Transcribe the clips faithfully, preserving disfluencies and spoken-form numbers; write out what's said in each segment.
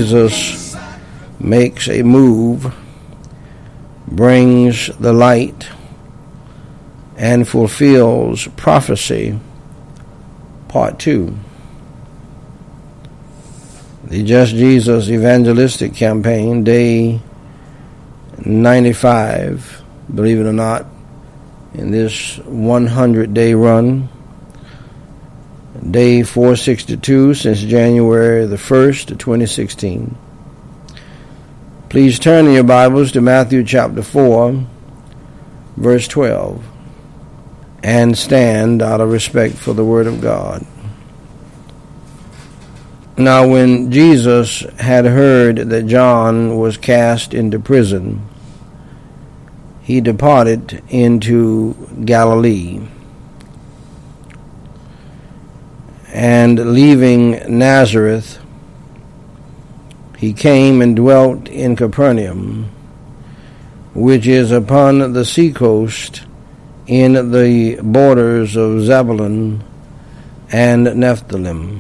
Jesus makes a move, brings the light, and fulfills prophecy, part two. The Just Jesus Evangelistic Campaign, day ninety-five, believe it or not, in this hundred-day run. Day four sixty-two since January the first of twenty sixteen. Please turn in your Bibles to Matthew chapter four, verse twelve, and stand out of respect for the Word of God. Now when Jesus had heard that John was cast into prison, he departed into Galilee. And leaving Nazareth, he came and dwelt in Capernaum, which is upon the seacoast in the borders of Zebulun and Nephthalim,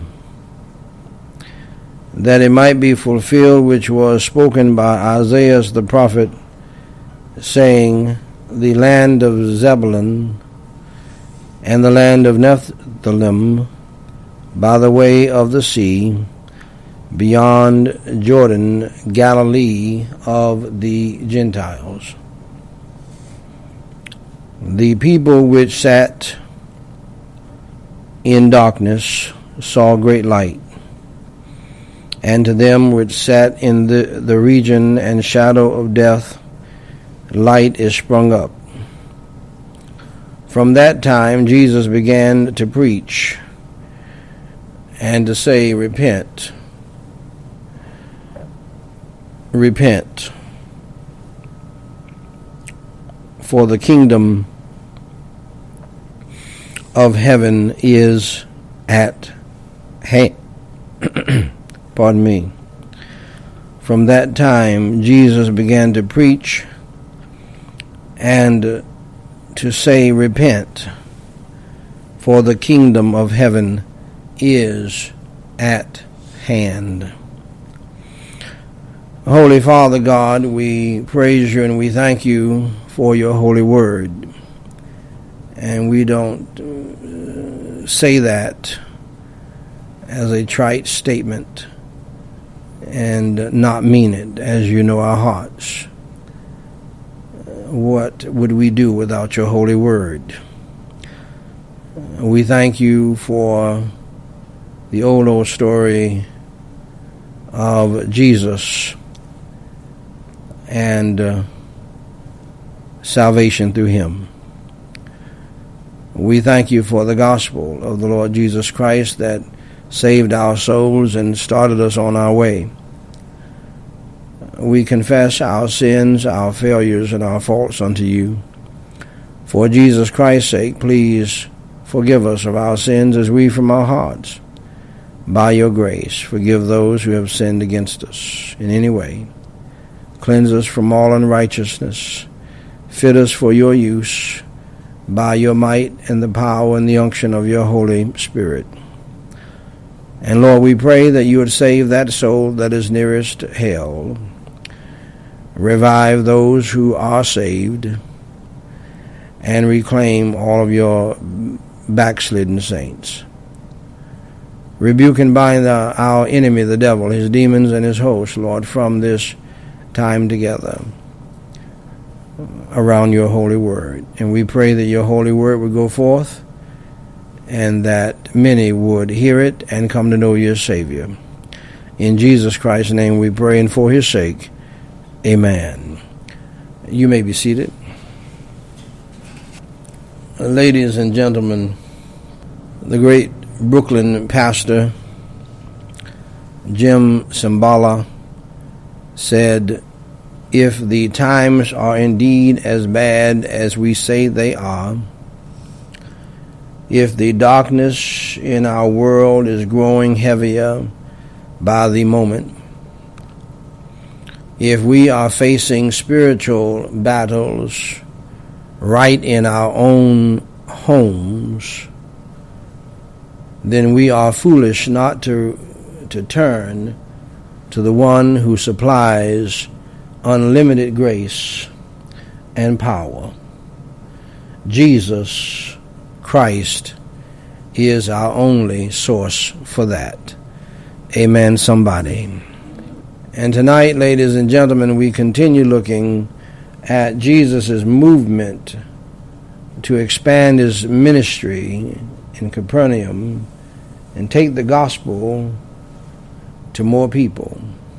that it might be fulfilled which was spoken by Isaiah the prophet, saying, the land of Zebulun and the land of Nephthalim, by the way of the sea, beyond Jordan, Galilee of the Gentiles. The people which sat in darkness saw great light, and to them which sat in the, the region and shadow of death, light is sprung up. From that time Jesus began to preach and to say, repent, repent, for the kingdom of heaven is at hand. Pardon me. From that time Jesus began to preach and to say, repent, for the kingdom of heaven is at hand. Holy Father God, we praise you and we thank you for your holy word. And we don't uh, say that as a trite statement and not mean it, as you know our hearts. What would we do without your holy word? We thank you for the old, old story of Jesus and uh, salvation through him. We thank you for the gospel of the Lord Jesus Christ that saved our souls and started us on our way. We confess our sins, our failures, and our faults unto you. For Jesus Christ's sake, please forgive us of our sins as we from our hearts. By your grace, forgive those who have sinned against us in any way. Cleanse us from all unrighteousness. Fit us for your use by your might and the power and the unction of your Holy Spirit. And Lord, we pray that you would save that soul that is nearest hell. Revive those who are saved and reclaim all of your backslidden saints. Rebuke and bind the, our enemy, the devil, his demons and his hosts, Lord, from this time together around your holy word. And we pray that your holy word would go forth and that many would hear it and come to know your Savior. In Jesus Christ's name we pray, and for his sake, amen. You may be seated. Ladies and gentlemen, the great Brooklyn pastor Jim Cymbala said, if the times are indeed as bad as we say they are, if the darkness in our world is growing heavier by the moment, if we are facing spiritual battles right in our own homes, then we are foolish not to to turn to the one who supplies unlimited grace and power. Jesus Christ is our only source for that. Amen, somebody. And tonight, ladies and gentlemen, we continue looking at Jesus' movement to expand his ministry in Capernaum and take the gospel to more people.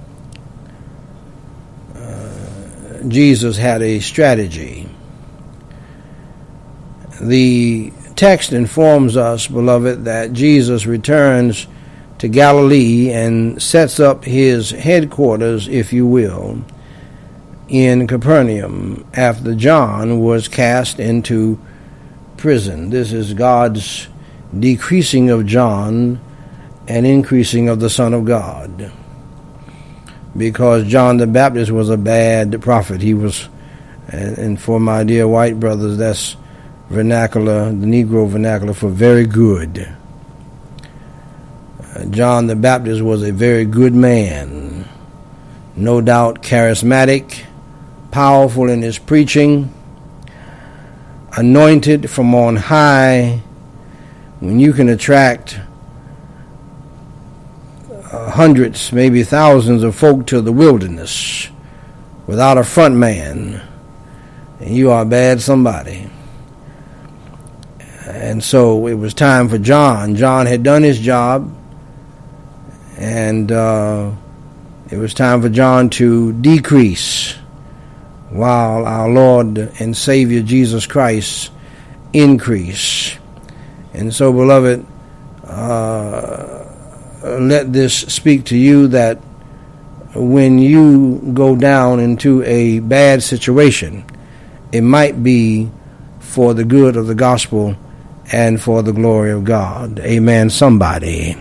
Uh, Jesus had a strategy. The text informs us, beloved, that Jesus returns to Galilee and sets up his headquarters, if you will, in Capernaum after John was cast into prison. This is God's decreasing of John and increasing of the Son of God. Because John the Baptist was a bad prophet. He was, and, and for my dear white brothers, that's vernacular, the Negro vernacular for very good. Uh, John the Baptist was a very good man, no doubt charismatic, powerful in his preaching, anointed from on high. When you can attract uh, hundreds, maybe thousands of folk to the wilderness without a front man, you are bad somebody. And so it was time for John. John had done his job, and uh, it was time for John to decrease while our Lord and Savior Jesus Christ increase. And so, beloved, uh, let this speak to you that when you go down into a bad situation, it might be for the good of the gospel and for the glory of God. Amen, somebody.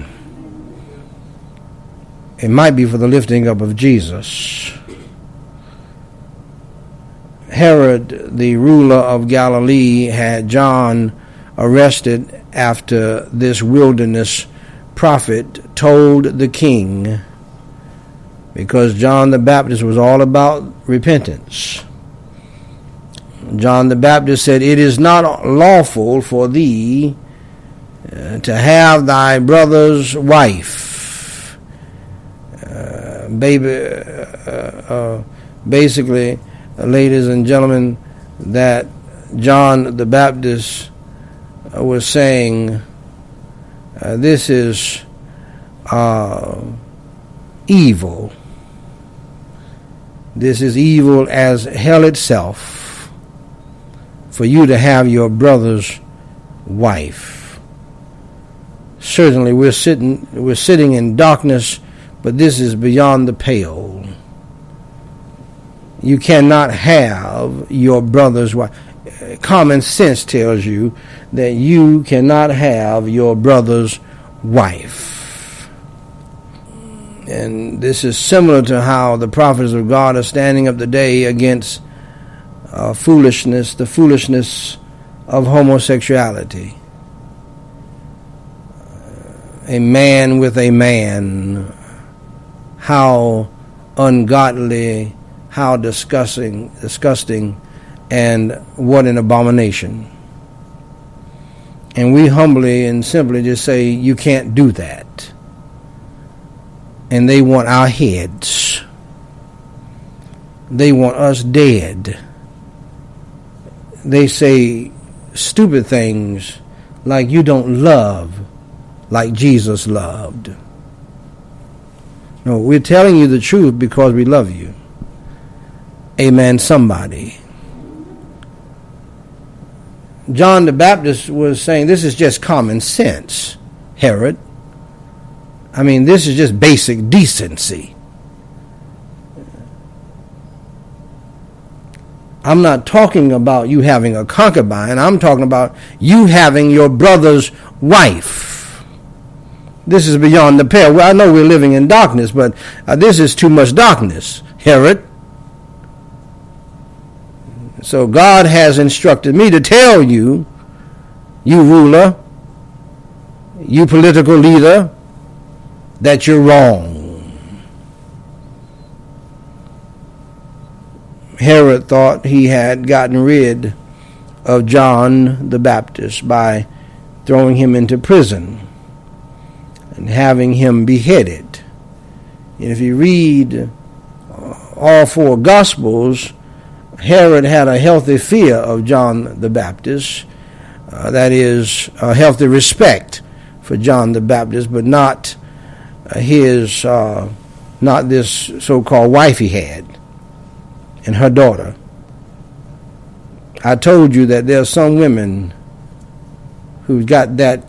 It might be for the lifting up of Jesus. Herod, the ruler of Galilee, had John arrested after this wilderness prophet told the king, because John the Baptist was all about repentance. John the Baptist said, "It is not lawful for thee uh, to have thy brother's wife." Uh, baby, uh, uh, basically, uh, ladies and gentlemen, that John the Baptist uh, was saying, uh, this is uh, evil. This is evil as hell itself, for you to have your brother's wife. Certainly we're sitting we're sitting in darkness, but this is beyond the pale. You cannot have your brother's wife. Common sense tells you that you cannot have your brother's wife. And this is similar to how the prophets of God are standing up today against Uh, foolishness, the foolishness of homosexuality. Uh, a man with a man. How ungodly, how disgusting, disgusting, and what an abomination. And we humbly and simply just say, you can't do that. And they want our heads. They want us dead. They say stupid things like you don't love like Jesus loved. No, we're telling you the truth because we love you. Amen, somebody. John the Baptist was saying this is just common sense, Herod. I mean, this is just basic decency. I'm not talking about you having a concubine. I'm talking about you having your brother's wife. This is beyond the pale. Well, I know we're living in darkness, but uh, this is too much darkness, Herod. So God has instructed me to tell you, you ruler, you political leader, that you're wrong. Herod thought he had gotten rid of John the Baptist by throwing him into prison and having him beheaded. And if you read all four Gospels, Herod had a healthy fear of John the Baptist, uh, that is, a healthy respect for John the Baptist, but not uh, his, uh, not this so-called wife he had and her daughter. I told you that there are some women who've got that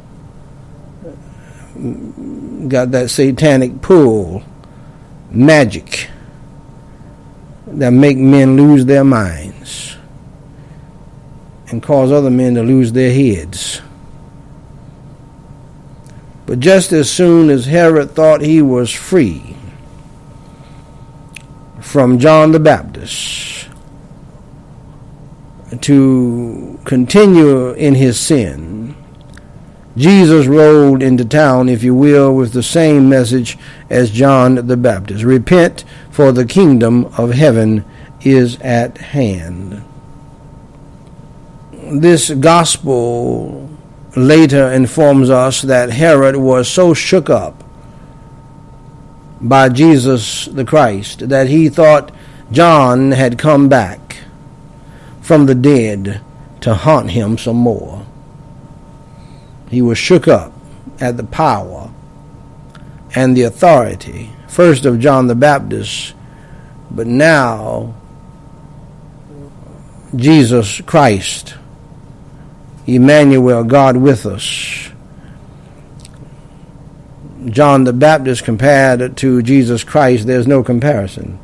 got that satanic pull, magic, that make men lose their minds and cause other men to lose their heads. But just as soon as Herod thought he was free from John the Baptist to continue in his sin, Jesus rode into town, if you will, with the same message as John the Baptist. Repent, for the kingdom of heaven is at hand. This gospel later informs us that Herod was so shook up by Jesus the Christ that he thought John had come back from the dead to haunt him some more. He was shook up at the power and the authority, first of John the Baptist, but now Jesus Christ, Emmanuel, God with us. John the Baptist compared to Jesus Christ, there's no comparison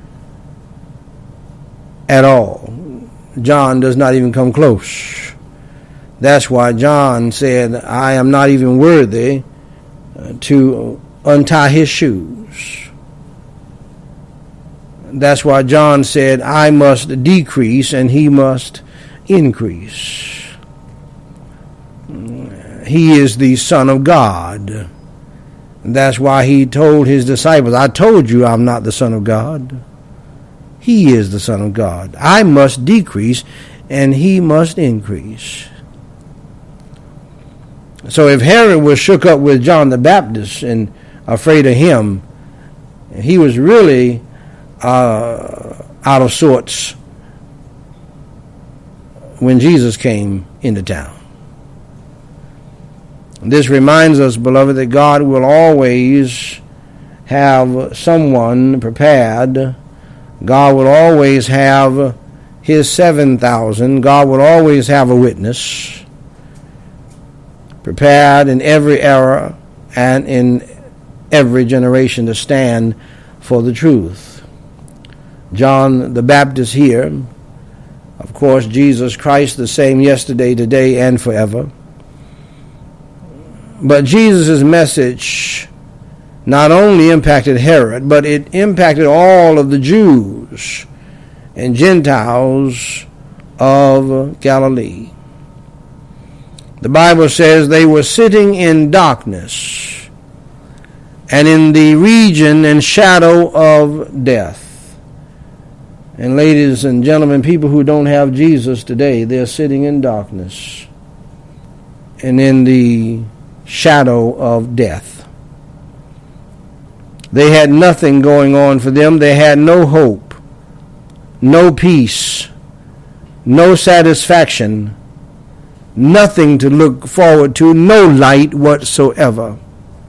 at all. John does not even come close. That's why John said, I am not even worthy to untie his shoes. That's why John said, I must decrease and he must increase. He is the Son of God. That's why he told his disciples, I told you I'm not the Son of God. He is the Son of God. I must decrease and he must increase. So if Herod was shook up with John the Baptist and afraid of him, he was really uh, out of sorts when Jesus came into town. This reminds us, beloved, that God will always have someone prepared. God will always have his seven thousand. God will always have a witness prepared in every era and in every generation to stand for the truth. John the Baptist here, of course, Jesus Christ the same yesterday, today, and forever. But Jesus' message not only impacted Herod, but it impacted all of the Jews and Gentiles of Galilee. The Bible says they were sitting in darkness and in the region and shadow of death. And ladies and gentlemen, people who don't have Jesus today, they're sitting in darkness and in the shadow of death. They had nothing going on for them. They had no hope, no peace, no satisfaction, nothing to look forward to, no light whatsoever.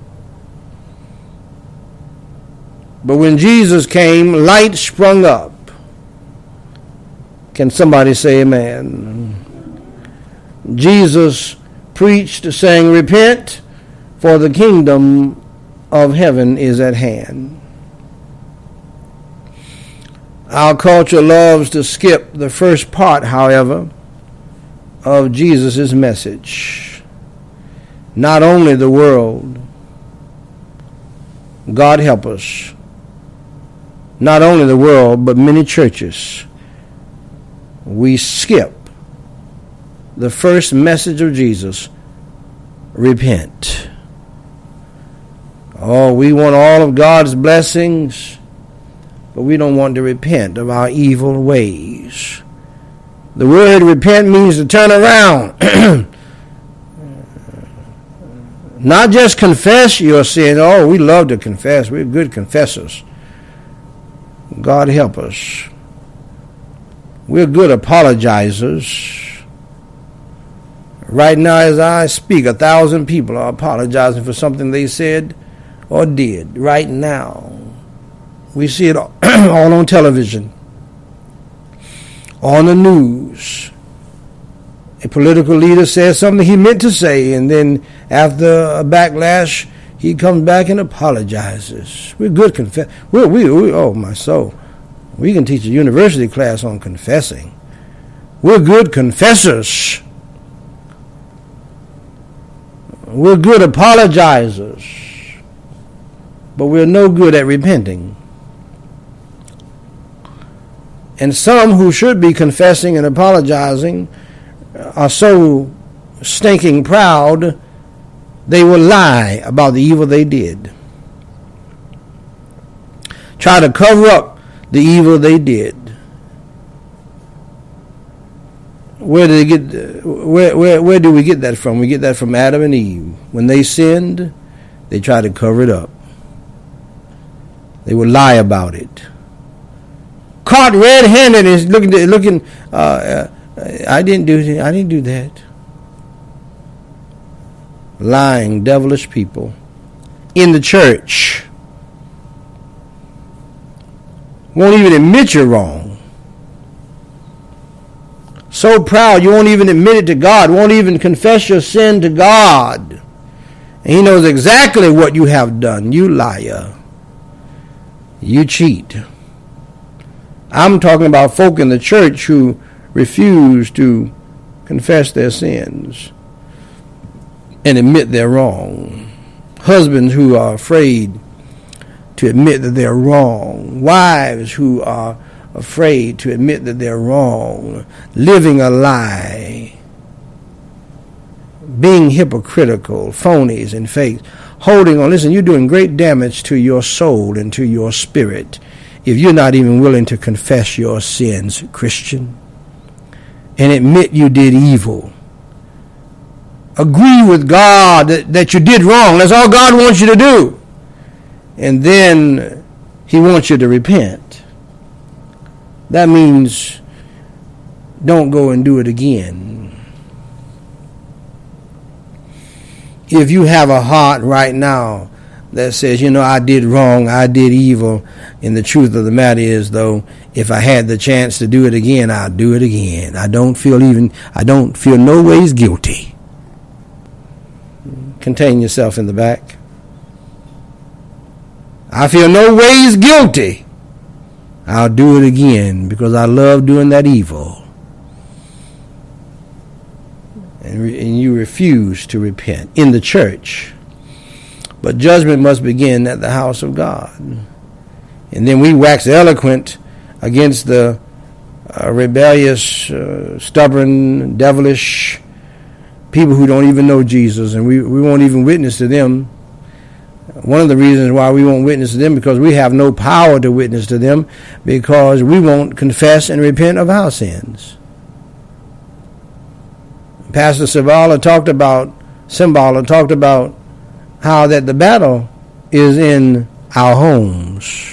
But when Jesus came, light sprung up. Can somebody say amen? Jesus preached, saying, repent, for the kingdom of heaven is at hand. Our culture loves to skip the first part, however, of Jesus' message. Not only the world, God help us, not only the world, but many churches, we skip the first message of Jesus, repent. Oh, we want all of God's blessings, but we don't want to repent of our evil ways. The word repent means to turn around. Not just confess your sin. Oh, we love to confess. We're good confessors. God help us. We're good apologizers. Right now as I speak, a thousand people are apologizing for something they said or did. Right now. We see it all on television, on the news. A political leader says something he meant to say, and then after a backlash, he comes back and apologizes. We're good confess. We, we, we, oh, my soul. We can teach a university class on confessing. We're good confessors. We're good apologizers. But we're no good at repenting. And some who should be confessing and apologizing are so stinking proud, they will lie about the evil they did. Try to cover up the evil they did. Where did they get? Where where where do we get that from? We get that from Adam and Eve. When they sinned, they tried to cover it up. They would lie about it. Caught red-handed is looking looking. Uh, uh, I didn't do that. I didn't do that. Lying, devilish people in the church won't even admit you're wrong. So proud you won't even admit it to God. Won't even confess your sin to God. And He knows exactly what you have done. You liar. You cheat. I'm talking about folk in the church who refuse to confess their sins and admit they're wrong. Husbands who are afraid to admit that they're wrong. Wives who are afraid to admit that they're wrong. Living a lie. Being hypocritical, phonies and fakes. Holding on. Listen, you're doing great damage to your soul and to your spirit if you're not even willing to confess your sins, Christian, and admit you did evil. Agree with God that, that you did wrong. That's all God wants you to do. And then He wants you to repent. That means don't go and do it again. If you have a heart right now that says, you know, I did wrong, I did evil, and the truth of the matter is, though, if I had the chance to do it again, I'll do it again. I don't feel even, I don't feel no ways guilty. Contain yourself in the back. I feel no ways guilty. I'll do it again because I love doing that evil. And, re- and you refuse to repent in the church. But judgment must begin at the house of God. And then we wax eloquent against the uh, rebellious, uh, stubborn, devilish people who don't even know Jesus, and we, we won't even witness to them. One of the reasons why we won't witness to them because we have no power to witness to them because we won't confess and repent of our sins. Pastor Cimbala talked about Cimbala talked about how that the battle is in our homes.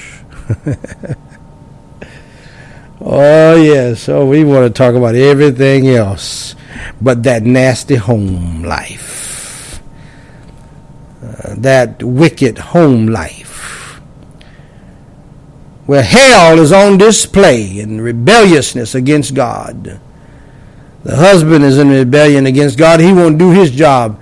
Oh yes, so we want to talk about everything else but that nasty home life, uh, that wicked home life, where hell is on display in rebelliousness against God. The husband is in rebellion against God. He won't do his job.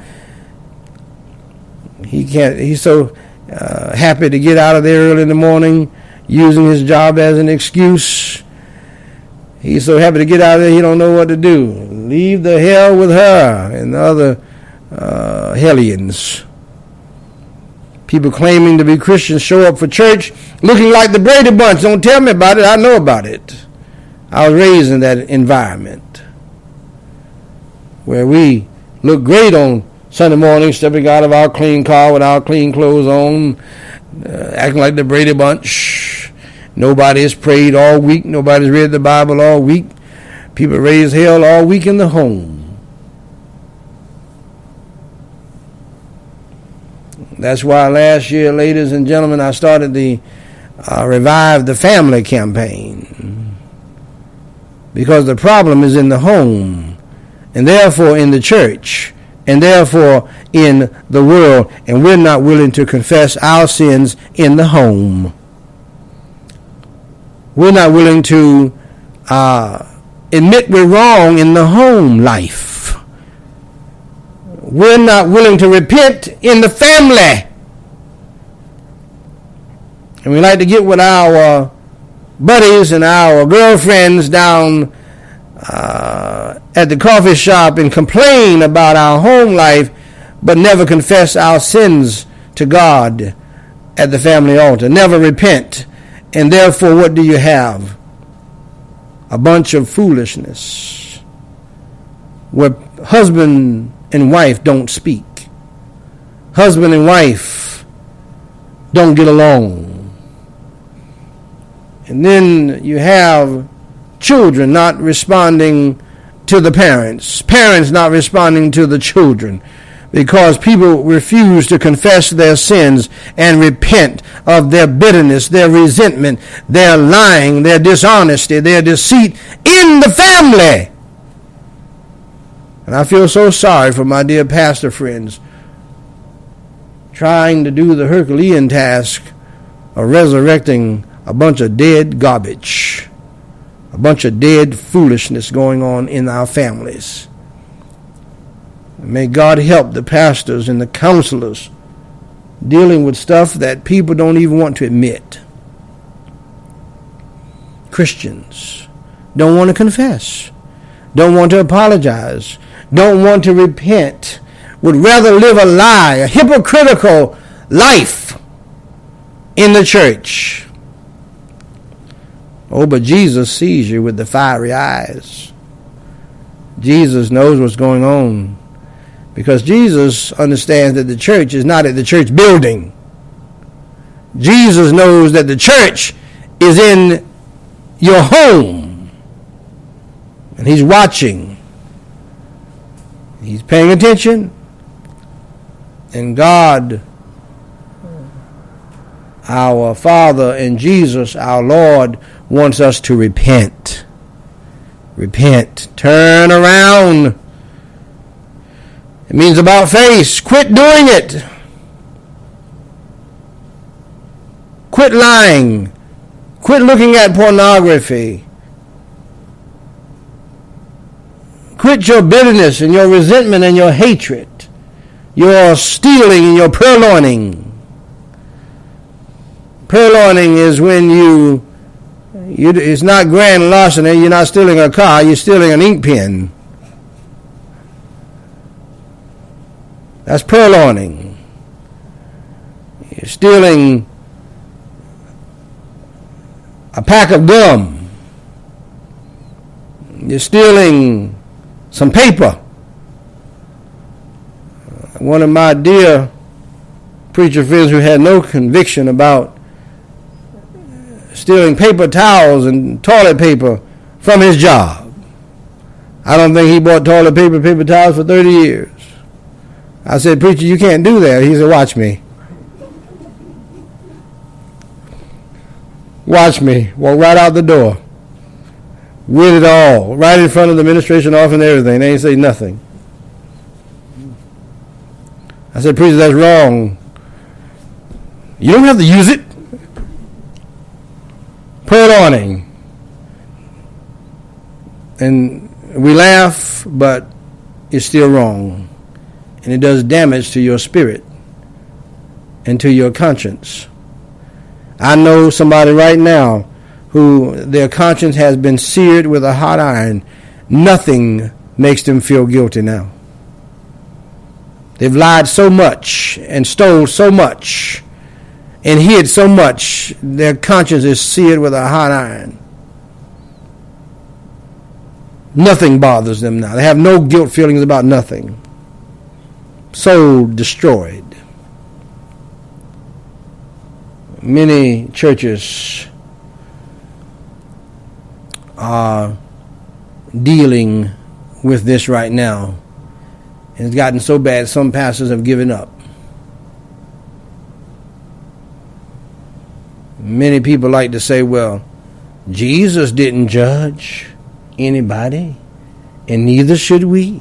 He can't. He's so uh, happy to get out of there early in the morning, using his job as an excuse. He's so happy to get out of there, he don't know what to do. Leave the hell with her and the other uh, hellions. People claiming to be Christians show up for church looking like the Brady Bunch. Don't tell me about it. I know about it. I was raised in that environment where we look great on Sunday morning, stepping out of our clean car with our clean clothes on, uh, acting like the Brady Bunch. Nobody has prayed all week. Nobody's read the Bible all week. People raise hell all week in the home. That's why last year, ladies and gentlemen, I started the uh, Revive the Family campaign. Because the problem is in the home, and therefore in the church, and therefore in the world, and we're not willing to confess our sins in the home. We're not willing to uh, admit we're wrong in the home life. We're not willing to repent in the family. And we like to get with our buddies and our girlfriends down uh, at the coffee shop and complain about our home life, but never confess our sins to God at the family altar. Never repent. And therefore, what do you have? A bunch of foolishness where husband and wife don't speak. Husband and wife don't get along. And then you have children not responding to the parents. Parents not responding to the children. Because people refuse to confess their sins and repent of their bitterness, their resentment, their lying, their dishonesty, their deceit in the family. And I feel so sorry for my dear pastor friends trying to do the Herculean task of resurrecting a bunch of dead garbage, a bunch of dead foolishness going on in our families. May God help the pastors and the counselors dealing with stuff that people don't even want to admit. Christians don't want to confess, don't want to apologize, don't want to repent, would rather live a lie, a hypocritical life in the church. Oh, but Jesus sees you with the fiery eyes. Jesus knows what's going on. Because Jesus understands that the church is not at the church building. Jesus knows that the church is in your home. And he's watching. He's paying attention. And God, our Father, and Jesus, our Lord, wants us to repent. Repent. Turn around. It means about face. Quit doing it. Quit lying. Quit looking at pornography. Quit your bitterness and your resentment and your hatred. Your stealing and your purloining. Purloining is when you, you it's not grand larceny. You're not stealing a car. You're stealing an ink pen. That's purloining. You're stealing a pack of gum. You're stealing some paper. One of my dear preacher friends who had no conviction about stealing paper towels and toilet paper from his job. I don't think he bought toilet paper, paper towels for thirty years. I said, preacher, you can't do that. He said, watch me. Watch me. Walk right out the door. With it all. Right in front of the administration office and everything. They ain't say nothing. I said, preacher, that's wrong. You don't have to use it. Purloining. And we laugh, but it's still wrong. And it does damage to your spirit and to your conscience. I know somebody right now who their conscience has been seared with a hot iron. Nothing makes them feel guilty now. They've lied so much and stole so much and hid so much, their conscience is seared with a hot iron. Nothing bothers them now. They have no guilt feelings about nothing. Soul destroyed. Many churches are dealing with this right now. It's gotten so bad some pastors have given up. Many people like to say, well, Jesus didn't judge anybody, and neither should we.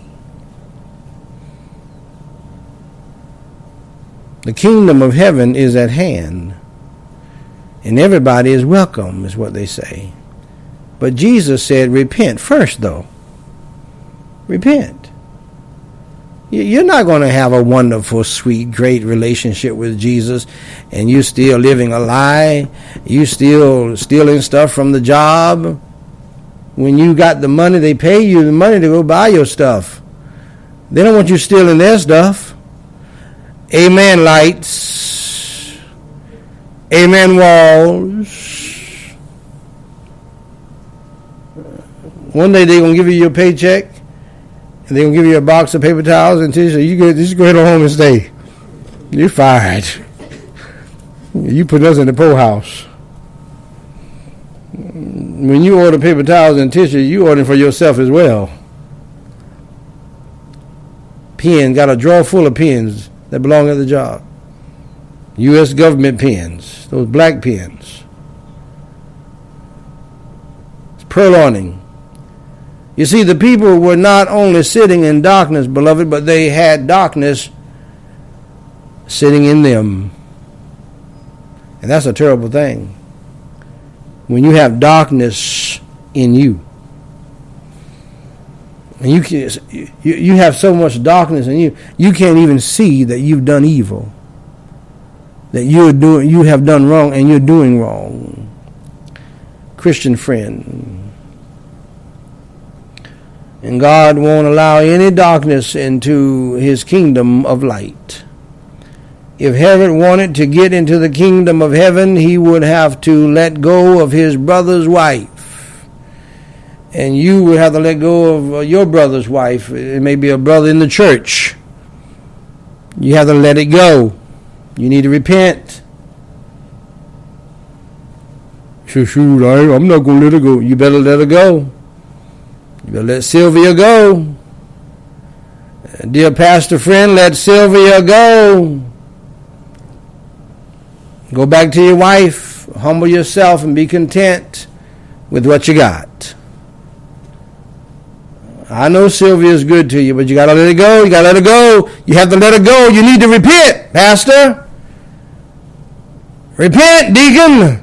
The kingdom of heaven is at hand, and everybody is welcome, is what they say. But Jesus said, repent first, though. Repent. You're not going to have a wonderful, sweet, great relationship with Jesus, and you still living a lie. You still stealing stuff from the job. When you got the money, they pay you the money to go buy your stuff. They don't want you stealing their stuff. Amen, lights. Amen, walls. One day they're going to give you your paycheck, and they're going to give you a box of paper towels and tell you, you go, just go ahead home and stay. You're fired. You put us in the poorhouse. When you order paper towels and tissue, you order for yourself as well. Pen, got a drawer full of pens that belong at the job. U S government pens, those black pens. It's purloining. You see, the people were not only sitting in darkness, beloved, but they had darkness sitting in them. And that's a terrible thing. When you have darkness in you. And you, can, you you have so much darkness in you, you can't even see that you've done evil. That you're doing, you have done wrong and you're doing wrong. Christian friend. And God won't allow any darkness into his kingdom of light. If Herod wanted to get into the kingdom of heaven, he would have to let go of his brother's wife. And you would have to let go of your brother's wife. It may be a brother in the church. You have to let it go. You need to repent. Shoot, shoot, I'm not going to let her go. You better let her go. You better let Sylvia go. Dear pastor friend, let Sylvia go. Go back to your wife. Humble yourself and be content with what you got. I know Sylvia's good to you, but you got to let it go. You got to let her go. You have to let her go. You need to repent, pastor. Repent, deacon.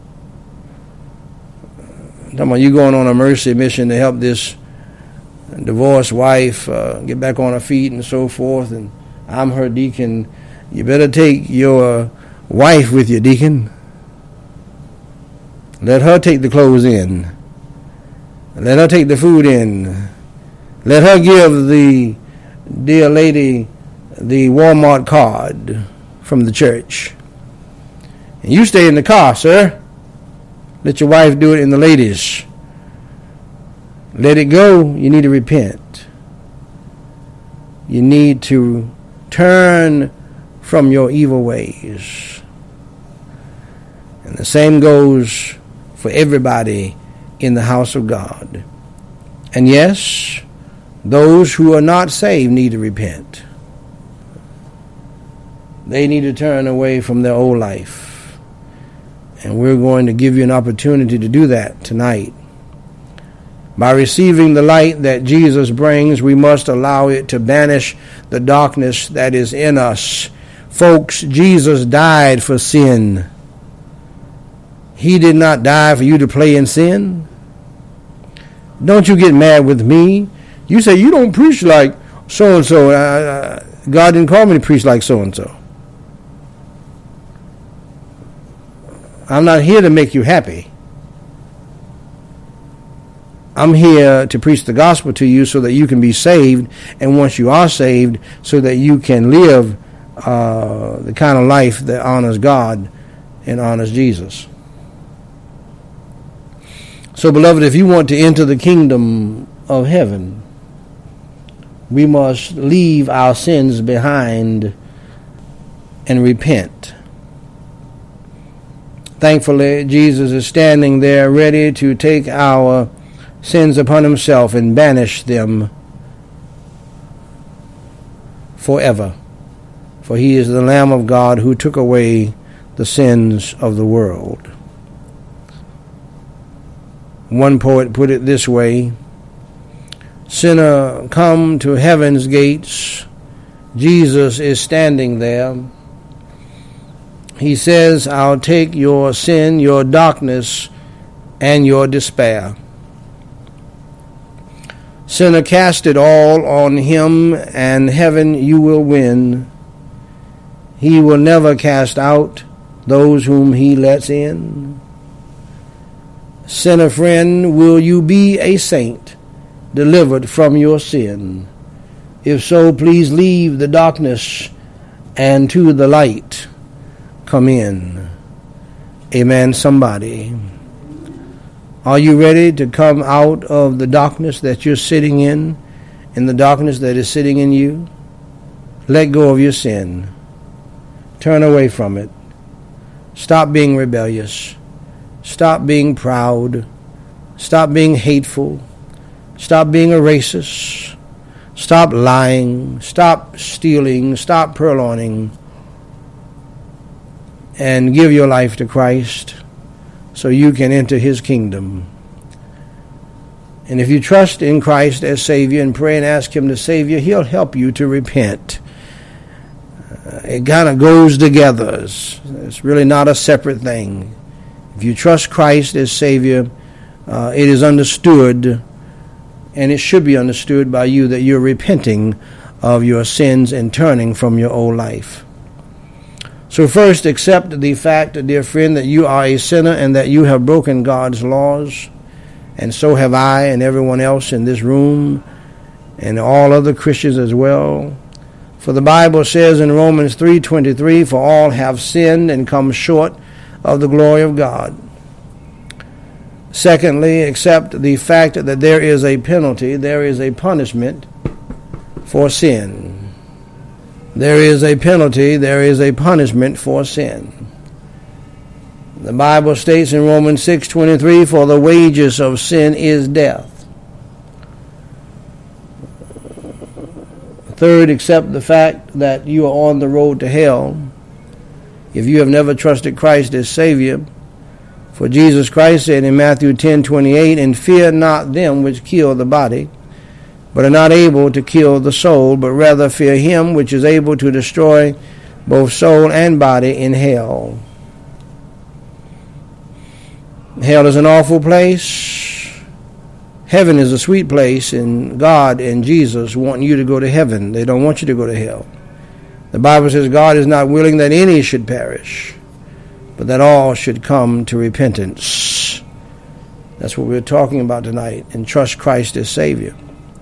I'm talking about you going on a mercy mission to help this divorced wife uh, get back on her feet and so forth, and I'm her deacon. You better take your wife with you, deacon. Let her take the clothes in. Let her take the food in. Let her give the dear lady the Walmart card from the church. And you stay in the car, sir. Let your wife do it in the ladies. Let it go. You need to repent. You need to turn from your evil ways. And the same goes for everybody in the house of God. And yes, those who are not saved need to repent. They need to turn away from their old life. And we're going to give you an opportunity to do that tonight. By receiving the light that Jesus brings, we must allow it to banish the darkness that is in us. Folks, Jesus died for sin. He did not die for you to play in sin. Don't you get mad with me. You say, you don't preach like so-and-so. Uh, God didn't call me to preach like so-and-so. I'm not here to make you happy. I'm here to preach the gospel to you so that you can be saved, and once you are saved, so that you can live uh, the kind of life that honors God and honors Jesus. So, beloved, if you want to enter the kingdom of heaven, we must leave our sins behind and repent. Thankfully, Jesus is standing there ready to take our sins upon himself and banish them forever. For he is the Lamb of God who took away the sins of the world. One poet put it this way: sinner, come to heaven's gates. Jesus is standing there. He says, I'll take your sin, your darkness, and your despair. Sinner, cast it all on him, and heaven you will win. He will never cast out those whom he lets in. Sinner friend, will you be a saint, delivered from your sin? If so, please leave the darkness and to the light come in. Amen, somebody. Are you ready to come out of the darkness that you're sitting in, in the darkness that is sitting in you? Let go of your sin. Turn away from it. Stop being rebellious. Stop being proud. Stop being hateful. Stop being a racist. Stop lying. Stop stealing. Stop purloining. And give your life to Christ so you can enter his kingdom. And if you trust in Christ as Savior and pray and ask him to save you, he'll help you to repent. Uh, it kind of goes together. It's, it's really not a separate thing. If you trust Christ as Savior, uh, it is understood, and it should be understood by you, that you're repenting of your sins and turning from your old life. So first, accept the fact, dear friend, that you are a sinner and that you have broken God's laws, and so have I and everyone else in this room and all other Christians as well. For the Bible says in Romans three twenty-three, for all have sinned and come short of the glory of God. Secondly, accept the fact that there is a penalty, there is a punishment for sin. There is a penalty, there is a punishment for sin. The Bible states in Romans six twenty-three, for the wages of sin is death. Third, accept the fact that you are on the road to hell if you have never trusted Christ as Savior. For Jesus Christ said in Matthew ten twenty-eight, and fear not them which kill the body, but are not able to kill the soul, but rather fear him which is able to destroy both soul and body in hell. Hell is an awful place. Heaven is a sweet place, and God and Jesus want you to go to heaven. They don't want you to go to hell. The Bible says God is not willing that any should perish, but that all should come to repentance. That's what we're talking about tonight, and trust Christ as Savior.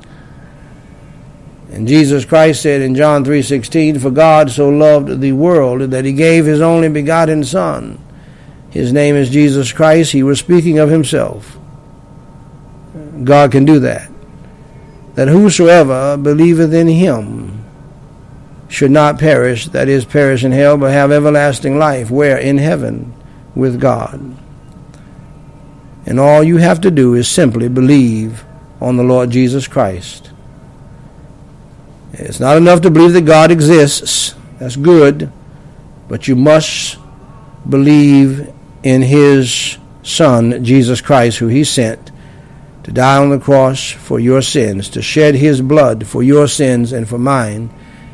And Jesus Christ said in John three sixteen, for God so loved the world that he gave his only begotten Son. His name is Jesus Christ. He was speaking of himself. God can do that. That whosoever believeth in him should not perish, that is, perish in hell, but have everlasting life. Where? In heaven with God. And all you have to do is simply believe on the Lord Jesus Christ. It's not enough to believe that God exists. That's good. But you must believe in his Son, Jesus Christ, who he sent to die on the cross for your sins, to shed his blood for your sins and for mine,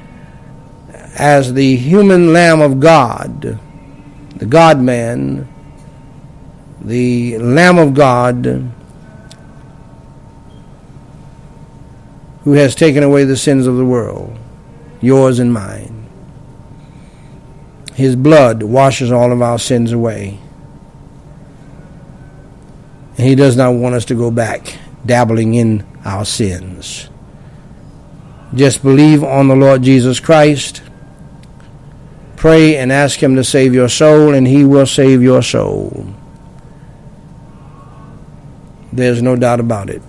as the human Lamb of God, the God-man, the Lamb of God, who has taken away the sins of the world, yours and mine. His blood washes all of our sins away. And he does not want us to go back dabbling in our sins. Just believe on the Lord Jesus Christ. Pray and ask him to save your soul, and he will save your soul. There's no doubt about it.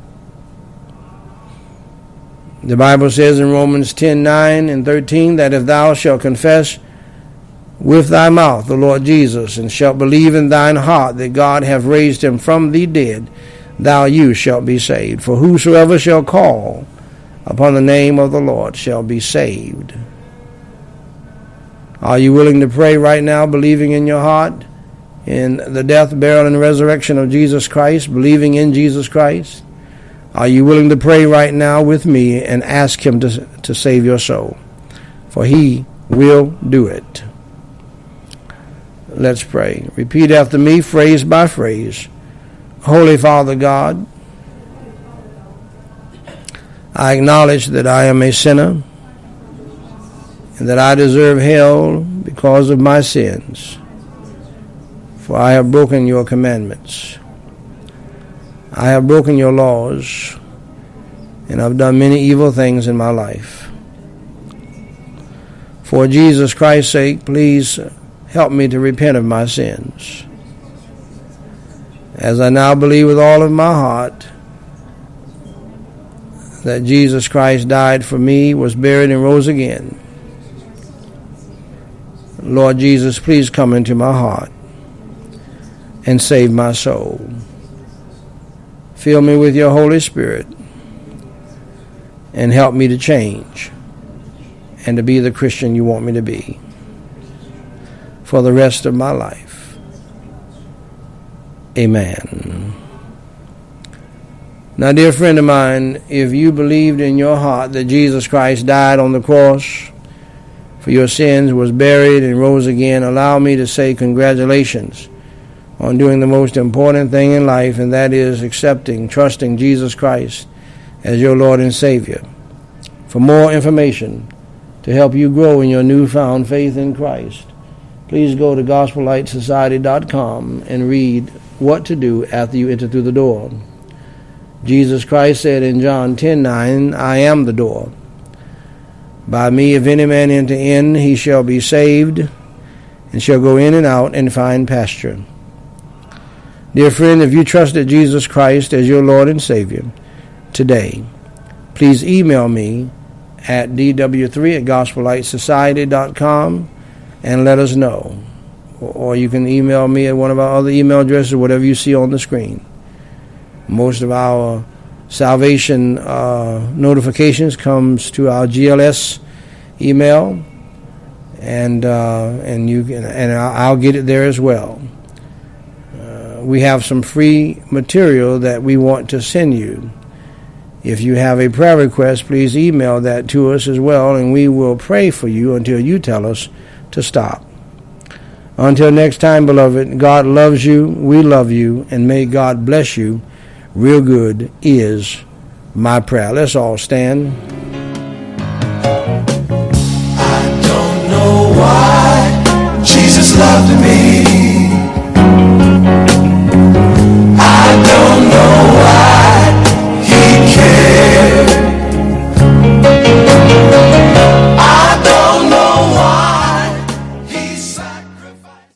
The Bible says in Romans ten nine and thirteen that if thou shalt confess with thy mouth the Lord Jesus, and shalt believe in thine heart that God hath raised him from the dead, thou you shalt be saved. For whosoever shall call upon the name of the Lord shall be saved. Are you willing to pray right now, believing in your heart in the death, burial, and resurrection of Jesus Christ, believing in Jesus Christ? Are you willing to pray right now with me and ask him to, to save your soul? For he will do it. Let's pray. Repeat after me, phrase by phrase. Holy Father God, I acknowledge that I am a sinner and that I deserve hell because of my sins, for I have broken your commandments. I have broken your laws, and I've done many evil things in my life. For Jesus Christ's sake, please help me to repent of my sins. As I now believe with all of my heart that Jesus Christ died for me, was buried, and rose again, Lord Jesus, please come into my heart and save my soul. Fill me with your Holy Spirit and help me to change and to be the Christian you want me to be for the rest of my life. Amen. Now, dear friend of mine, if you believed in your heart that Jesus Christ died on the cross for your sins, was buried, and rose again, allow me to say congratulations on doing the most important thing in life, and that is accepting, trusting Jesus Christ as your Lord and Savior. For more information to help you grow in your newfound faith in Christ, please go to gospel light society dot com and read what to do after you enter through the door. Jesus Christ said in John ten nine, I am the door. By me, if any man enter in, he shall be saved, and shall go in and out and find pasture. Dear friend, if you trusted Jesus Christ as your Lord and Savior today, please email me at d w three at gospel light society dot com and let us know. Or you can email me at one of our other email addresses, whatever you see on the screen. Most of our salvation uh, notifications comes to our G L S email, and uh, and you can, and I'll get it there as well. Uh, we have some free material that we want to send you. If you have a prayer request, please email that to us as well, and we will pray for you until you tell us to stop. Until next time, beloved, God loves you, we love you, and may God bless you real good is my prayer. Let's all stand.